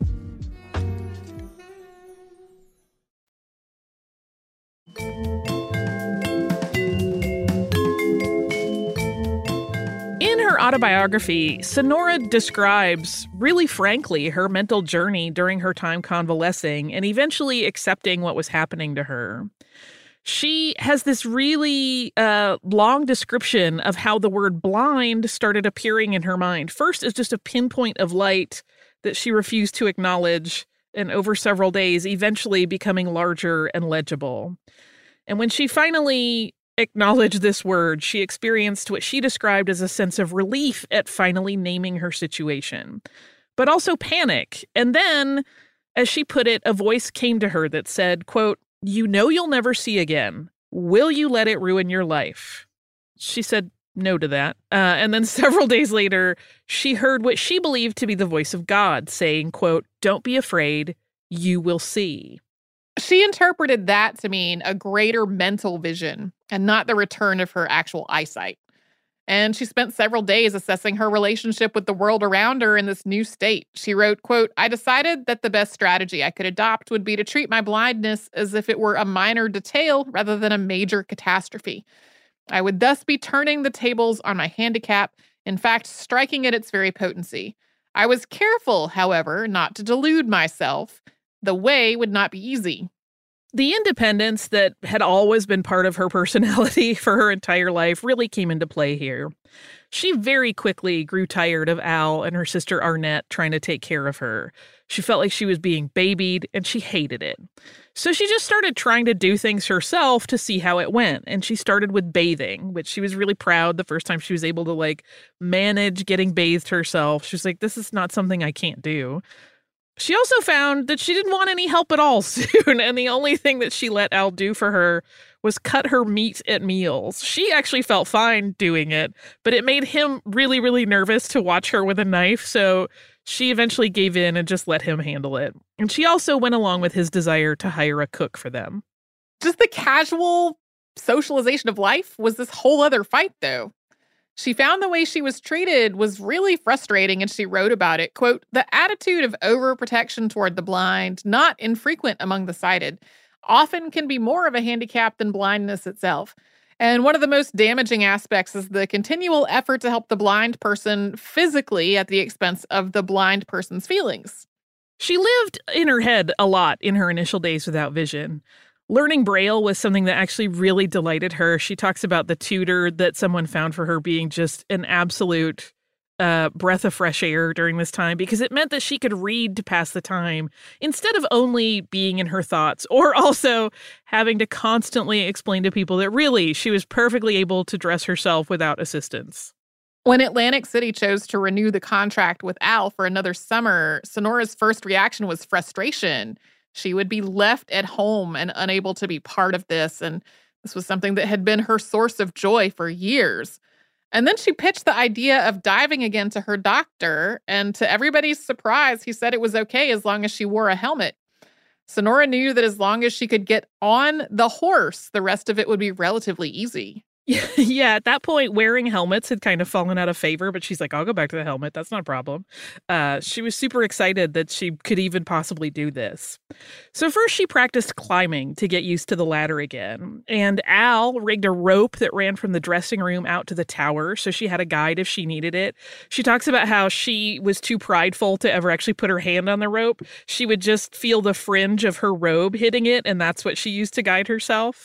In her autobiography, Sonora describes, really frankly, her mental journey during her time convalescing and eventually accepting what was happening to her. She has this really long description of how the word blind started appearing in her mind. First as just a pinpoint of light that she refused to acknowledge, and over several days, eventually becoming larger and legible. And when she finally acknowledged this word, she experienced what she described as a sense of relief at finally naming her situation, but also panic. And then, as she put it, a voice came to her that said, quote, "You know you'll never see again. Will you let it ruin your life?" She said no to that. And then several days later, she heard what she believed to be the voice of God saying, quote, "Don't be afraid. You will see." She interpreted that to mean a greater mental vision and not the return of her actual eyesight. And she spent several days assessing her relationship with the world around her in this new state. She wrote, quote, "I decided that the best strategy I could adopt would be to treat my blindness as if it were a minor detail rather than a major catastrophe. I would thus be turning the tables on my handicap, in fact, striking at its very potency. I was careful, however, not to delude myself. The way would not be easy." The independence that had always been part of her personality for her entire life really came into play here. She very quickly grew tired of Al and her sister Arnett trying to take care of her. She felt like she was being babied, and she hated it. So she just started trying to do things herself to see how it went. And she started with bathing, which she was really proud the first time she was able to manage getting bathed herself. She was like, this is not something I can't do. She also found that she didn't want any help at all soon, and the only thing that she let Al do for her was cut her meat at meals. She actually felt fine doing it, but it made him really, really nervous to watch her with a knife, so she eventually gave in and just let him handle it. And she also went along with his desire to hire a cook for them. Just the casual socialization of life was this whole other fight, though. She found the way she was treated was really frustrating, and she wrote about it, quote, "The attitude of overprotection toward the blind, not infrequent among the sighted, often can be more of a handicap than blindness itself. And one of the most damaging aspects is the continual effort to help the blind person physically at the expense of the blind person's feelings." She lived in her head a lot in her initial days without vision. Learning Braille was something that actually really delighted her. She talks about the tutor that someone found for her being just an absolute breath of fresh air during this time because it meant that she could read to pass the time instead of only being in her thoughts or also having to constantly explain to people that really she was perfectly able to dress herself without assistance. When Atlantic City chose to renew the contract with Al for another summer, Sonora's first reaction was frustration. She would be left at home and unable to be part of this, and this was something that had been her source of joy for years. And then she pitched the idea of diving again to her doctor, and to everybody's surprise, he said it was okay as long as she wore a helmet. Sonora knew that as long as she could get on the horse, the rest of it would be relatively easy. Yeah, at that point, wearing helmets had kind of fallen out of favor, but she's like, I'll go back to the helmet. That's not a problem. She was super excited that she could even possibly do this. So first she practiced climbing to get used to the ladder again. And Al rigged a rope that ran from the dressing room out to the tower, so she had a guide if she needed it. She talks about how she was too prideful to ever actually put her hand on the rope. She would just feel the fringe of her robe hitting it, and that's what she used to guide herself.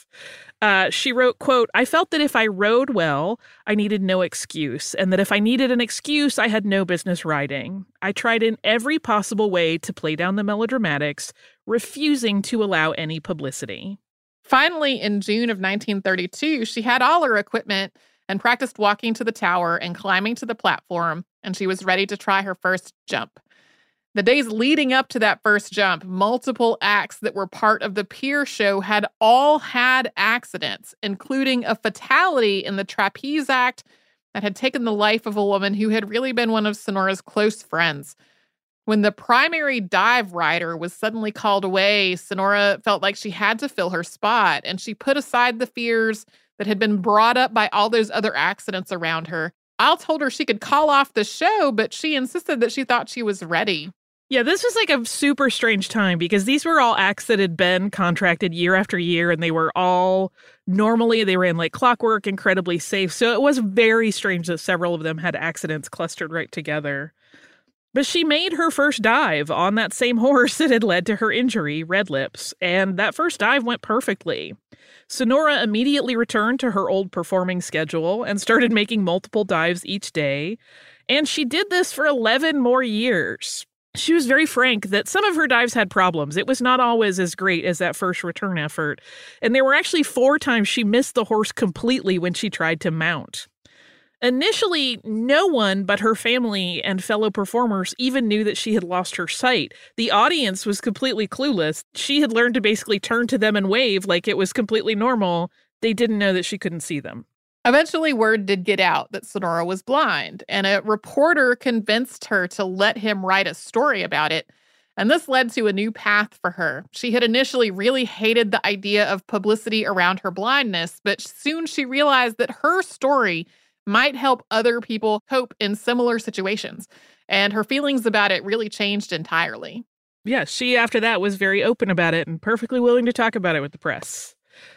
She wrote, quote, I felt that if I rode well, I needed no excuse, and that if I needed an excuse, I had no business riding. I tried in every possible way to play down the melodramatics, refusing to allow any publicity. Finally, in June of 1932, she had all her equipment and practiced walking to the tower and climbing to the platform, and she was ready to try her first jump. The days leading up to that first jump, multiple acts that were part of the pier show had all had accidents, including a fatality in the trapeze act that had taken the life of a woman who had really been one of Sonora's close friends. When the primary dive rider was suddenly called away, Sonora felt like she had to fill her spot, and she put aside the fears that had been brought up by all those other accidents around her. Al told her she could call off the show, but she insisted that she thought she was ready. Yeah, this was like a super strange time because these were all acts that had been contracted year after year, and they were all normally, they ran like clockwork, incredibly safe. So it was very strange that several of them had accidents clustered right together. But she made her first dive on that same horse that had led to her injury, Red Lips, and that first dive went perfectly. Sonora immediately returned to her old performing schedule and started making multiple dives each day, and she did this for 11 more years. She was very frank that some of her dives had problems. It was not always as great as that first return effort. And there were actually 4 times she missed the horse completely when she tried to mount. Initially, no one but her family and fellow performers even knew that she had lost her sight. The audience was completely clueless. She had learned to basically turn to them and wave like it was completely normal. They didn't know that she couldn't see them. Eventually, word did get out that Sonora was blind, and a reporter convinced her to let him write a story about it. And this led to a new path for her. She had initially really hated the idea of publicity around her blindness, but soon she realized that her story might help other people cope in similar situations. And her feelings about it really changed entirely. Yeah, she, after that, was very open about it and perfectly willing to talk about it with the press.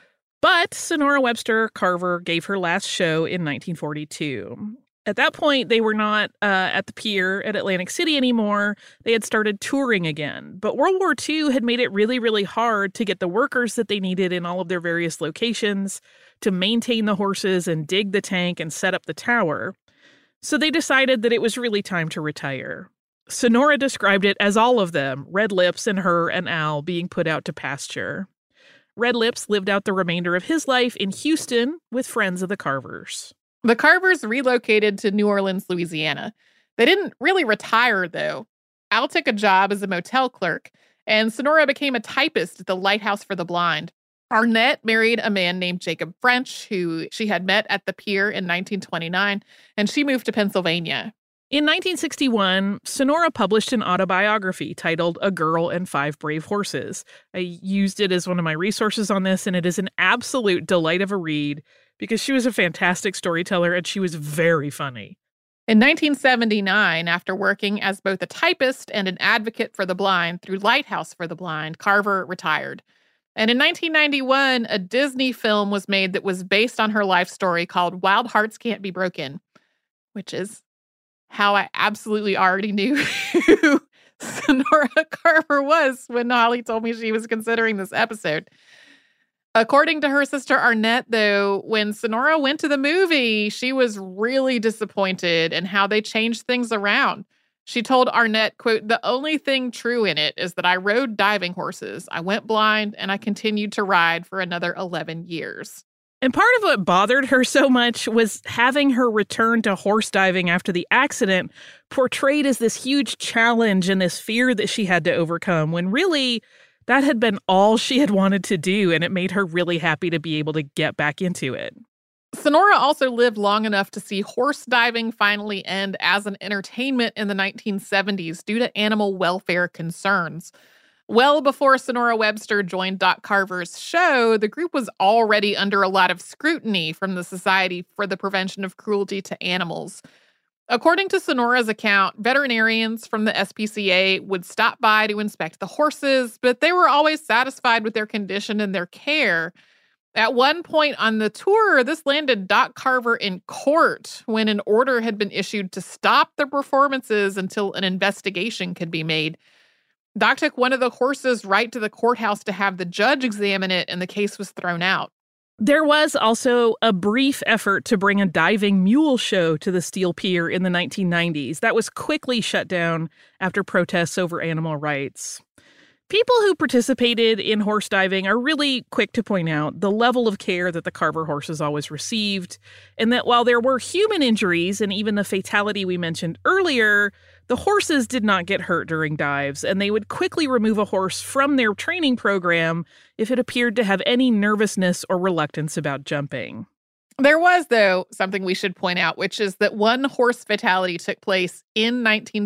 But Sonora Webster Carver gave her last show in 1942. At that point, they were not at the pier at Atlantic City anymore. They had started touring again. But World War II had made it really, really hard to get the workers that they needed in all of their various locations to maintain the horses and dig the tank and set up the tower. So they decided that it was really time to retire. Sonora described it as all of them, Red Lips and her and Al, being put out to pasture. Red Lips lived out the remainder of his life in Houston with friends of the Carvers. The Carvers relocated to New Orleans, Louisiana. They didn't really retire, though. Al took a job as a motel clerk, and Sonora became a typist at the Lighthouse for the Blind. Arnett married a man named Jacob French, who she had met at the pier in 1929, and she moved to Pennsylvania. In 1961, Sonora published an autobiography titled A Girl and Five Brave Horses. I used it as one of my resources on this, and it is an absolute delight of a read because she was a fantastic storyteller and she was very funny. In 1979, after working as both a typist and an advocate for the blind through Lighthouse for the Blind, Carver retired. And in 1991, a Disney film was made that was based on her life story called Wild Hearts Can't Be Broken, which is how I absolutely already knew who Sonora Carver was when Holly told me she was considering this episode. According to her sister Arnett, though, when Sonora went to the movie, she was really disappointed in how they changed things around. She told Arnett, quote, "The only thing true in it is that I rode diving horses. I went blind and I continued to ride for another 11 years. And part of what bothered her so much was having her return to horse diving after the accident portrayed as this huge challenge and this fear that she had to overcome, when really that had been all she had wanted to do, and it made her really happy to be able to get back into it. Sonora also lived long enough to see horse diving finally end as an entertainment in the 1970s due to animal welfare concerns. Well before Sonora Webster joined Doc Carver's show, the group was already under a lot of scrutiny from the Society for the Prevention of Cruelty to Animals. According to Sonora's account, veterinarians from the SPCA would stop by to inspect the horses, but they were always satisfied with their condition and their care. At one point on the tour, this landed Doc Carver in court when an order had been issued to stop the performances until an investigation could be made. Doc took one of the horses right to the courthouse to have the judge examine it, and the case was thrown out. There was also a brief effort to bring a diving mule show to the Steel Pier in the 1990s. That was quickly shut down after protests over animal rights. People who participated in horse diving are really quick to point out the level of care that the Carver horses always received, and that while there were human injuries and even the fatality we mentioned earlier, the horses did not get hurt during dives, and they would quickly remove a horse from their training program if it appeared to have any nervousness or reluctance about jumping. There was, though, something we should point out, which is that one horse fatality took place in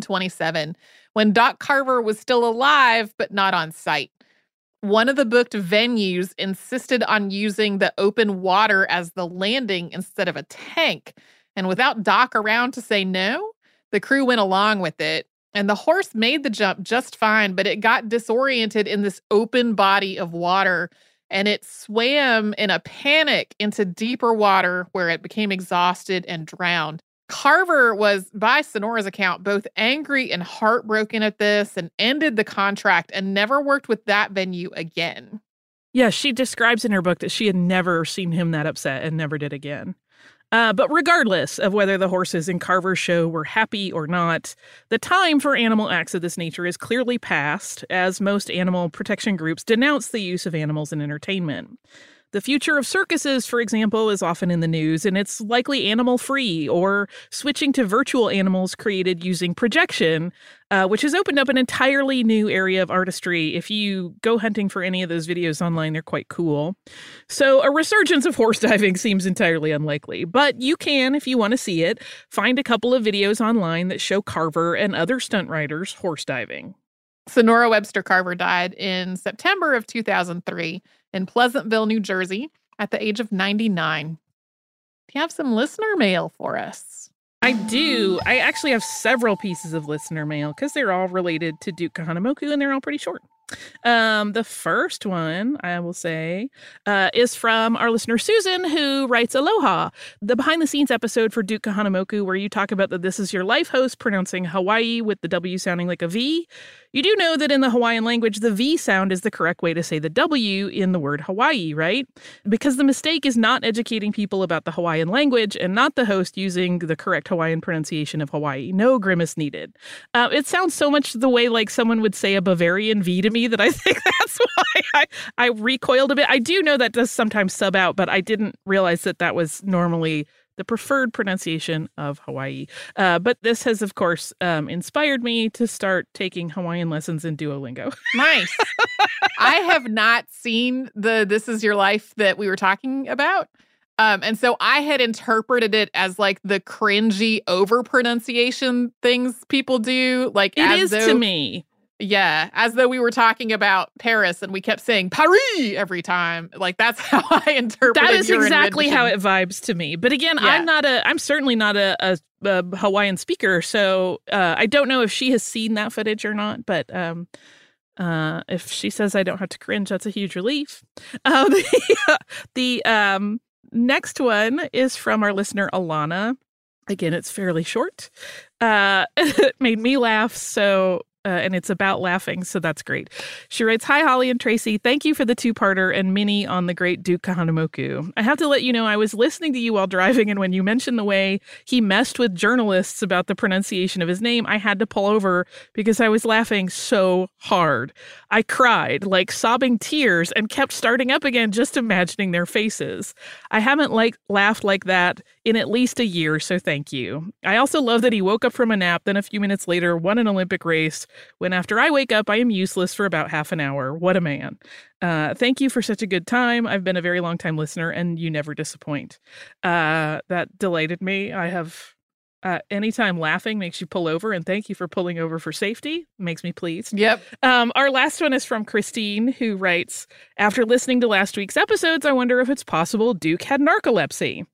1927 when Doc Carver was still alive but not on site. One of the booked venues insisted on using the open water as the landing instead of a tank, and without Doc around to say no, the crew went along with it, and the horse made the jump just fine, but it got disoriented in this open body of water, and it swam in a panic into deeper water where it became exhausted and drowned. Carver was, by Sonora's account, both angry and heartbroken at this and ended the contract and never worked with that venue again. Yeah, she describes in her book that she had never seen him that upset and never did again. But regardless of whether the horses in Carver's show were happy or not, the time for animal acts of this nature is clearly past, as most animal protection groups denounce the use of animals in entertainment. The future of circuses, for example, is often in the news, and it's likely animal-free or switching to virtual animals created using projection, which has opened up an entirely new area of artistry. If you go hunting for any of those videos online, they're quite cool. So a resurgence of horse diving seems entirely unlikely, but you can, if you want to see it, find a couple of videos online that show Carver and other stunt riders horse diving. Sonora Webster Carver died in September of 2003 in Pleasantville, New Jersey, at the age of 99. Do you have some listener mail for us? I do. I actually have several pieces of listener mail because they're all related to Duke Kahanamoku and they're all pretty short. The first one, I will say, is from our listener Susan, who writes, "Aloha, the behind-the-scenes episode for Duke Kahanamoku where you talk about the This Is Your Life host pronouncing Hawaii with the W sounding like a V. You do know that in the Hawaiian language, the V sound is the correct way to say the W in the word Hawaii, right? Because the mistake is not educating people about the Hawaiian language and not the host using the correct Hawaiian pronunciation of Hawaii. No grimace needed." It sounds so much the way like someone would say a Bavarian V to me that I think that's why I recoiled a bit. I do know that does sometimes sub out, but I didn't realize that that was normally the preferred pronunciation of Hawaii. But this has, of course, inspired me to start taking Hawaiian lessons in Duolingo. Nice. I have not seen the This Is Your Life that we were talking about. And so I had interpreted it as like the cringy over-pronunciation things people do. Like it is to me. Yeah, as though we were talking about Paris and we kept saying Paris every time. Like that's how I interpreted that is exactly how it vibes to me. But again, Yeah. I'm certainly not a Hawaiian speaker, so I don't know if she has seen that footage or not. But if she says I don't have to cringe, that's a huge relief. The next one is from our listener Alana. Again, it's fairly short. It made me laugh, so and it's about laughing, so that's great. She writes, "Hi, Holly and Tracy. Thank you for the two-parter and mini on the great Duke Kahanamoku. I have to let you know I was listening to you while driving, and when you mentioned the way he messed with journalists about the pronunciation of his name, I had to pull over because I was laughing so hard. I cried, like sobbing tears, and kept starting up again just imagining their faces. I haven't laughed like that in at least a year, so thank you. I also love that he woke up from a nap, then a few minutes later won an Olympic race, when after I wake up, I am useless for about half an hour. What a man. Thank you for such a good time. I've been a very long time listener, and you never disappoint." That delighted me. I have... anytime laughing makes you pull over, and thank you for pulling over for safety. Makes me pleased. Yep. Our last one is from Christine, who writes, "After listening to last week's episodes, I wonder if it's possible Duke had narcolepsy.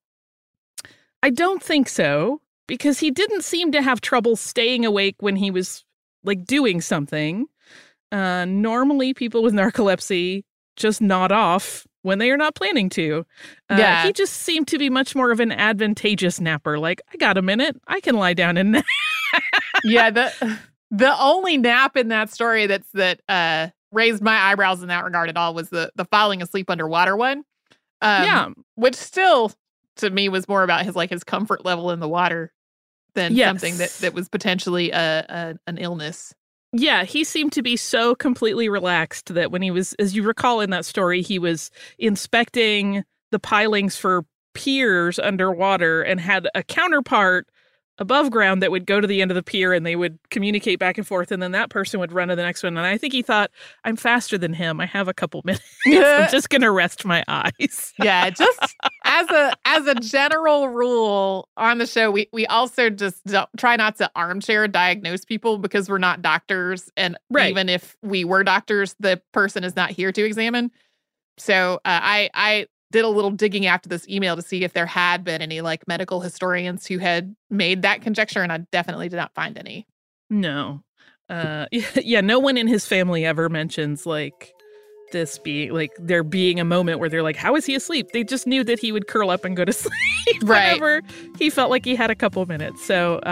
I don't think so, because he didn't seem to have trouble staying awake when he was, doing something. Normally, people with narcolepsy just nod off when they are not planning to. He just seemed to be much more of an advantageous napper. Like, I got a minute. I can lie down and nap." Yeah, the only nap in that story that raised my eyebrows in that regard at all was the falling asleep underwater one. Which still, to me, was more about his comfort level in the water than something that was potentially an illness. Yeah, he seemed to be so completely relaxed that when he was, as you recall in that story, he was inspecting the pilings for piers underwater and had a counterpart above ground that would go to the end of the pier and they would communicate back and forth, and then that person would run to the next one. And I think he thought, I'm faster than him. I have a couple minutes. I'm just going to rest my eyes. Yeah, just as a general rule on the show, we also just try not to armchair diagnose people because we're not doctors. And even if we were doctors, the person is not here to examine. So I did a little digging after this email to see if there had been any medical historians who had made that conjecture, and I definitely did not find any. No. No one in his family ever mentions this being there being a moment where they're like, how is he asleep? They just knew that he would curl up and go to sleep whenever he felt like he had a couple minutes. So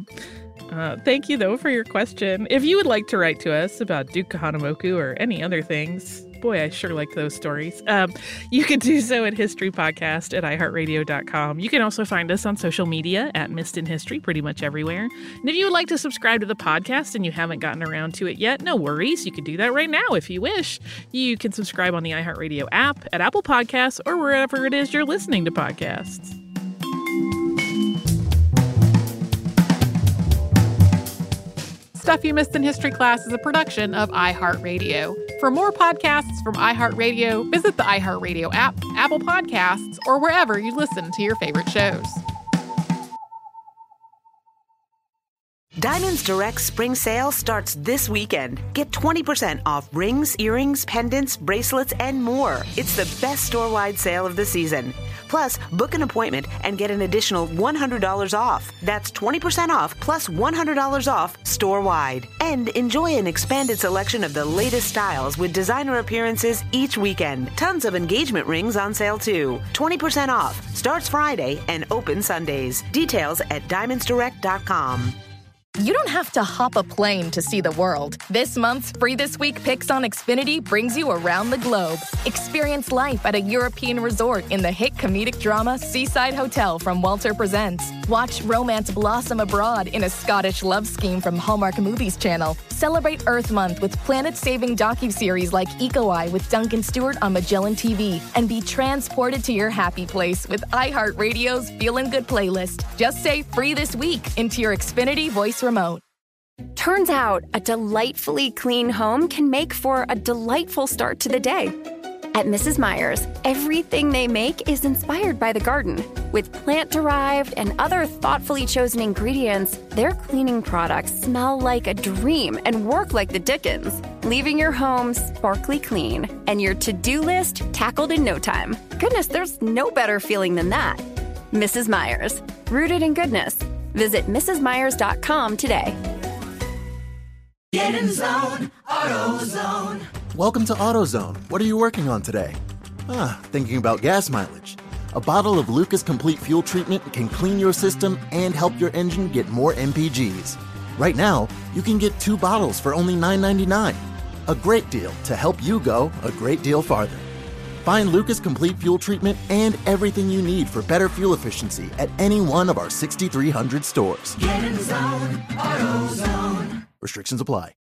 thank you, though, for your question. If you would like to write to us about Duke Kahanamoku or any other things, boy, I sure like those stories. You can do so at historypodcast@iheartradio.com. You can also find us on social media at Missed in History, pretty much everywhere. And if you would like to subscribe to the podcast and you haven't gotten around to it yet, no worries. You can do that right now if you wish. You can subscribe on the iHeartRadio app, at Apple Podcasts, or wherever it is you're listening to podcasts. Stuff You Missed in History Class is a production of iHeartRadio. For more podcasts from iHeartRadio, visit the iHeartRadio app, Apple Podcasts, or wherever you listen to your favorite shows. Diamonds Direct Spring Sale starts this weekend. Get 20% off rings, earrings, pendants, bracelets, and more. It's the best store-wide sale of the season. Plus, book an appointment and get an additional $100 off. That's 20% off plus $100 off store-wide. And enjoy an expanded selection of the latest styles with designer appearances each weekend. Tons of engagement rings on sale, too. 20% off. Starts Friday and open Sundays. Details at diamondsdirect.com. You don't have to hop a plane to see the world. This month's Free This Week Picks on Xfinity brings you around the globe. Experience life at a European resort in the hit comedic drama Seaside Hotel from Walter Presents. Watch romance blossom abroad in a Scottish love scheme from Hallmark Movies Channel. Celebrate Earth Month with planet-saving docuseries like Eco Eye with Duncan Stewart on Magellan TV. And be transported to your happy place with iHeartRadio's Feelin' Good playlist. Just say Free This Week into your Xfinity voice remote. Turns out a delightfully clean home can make for a delightful start to the day. At Mrs. Meyer's, everything they make is inspired by the garden. With plant-derived and other thoughtfully chosen ingredients, their cleaning products smell like a dream and work like the Dickens, leaving your home sparkly clean and your to-do list tackled in no time. Goodness, there's no better feeling than that. Mrs. Meyer's, rooted in goodness. Visit mrsmeyers.com today. Get in zone, AutoZone. Welcome to AutoZone. What are you working on today? Thinking about gas mileage. A bottle of Lucas Complete Fuel Treatment can clean your system and help your engine get more MPGs. Right now, you can get 2 bottles for only $9.99. A great deal to help you go a great deal farther. Find Lucas Complete Fuel Treatment and everything you need for better fuel efficiency at any one of our 6,300 stores. Get in the zone, AutoZone. Restrictions apply.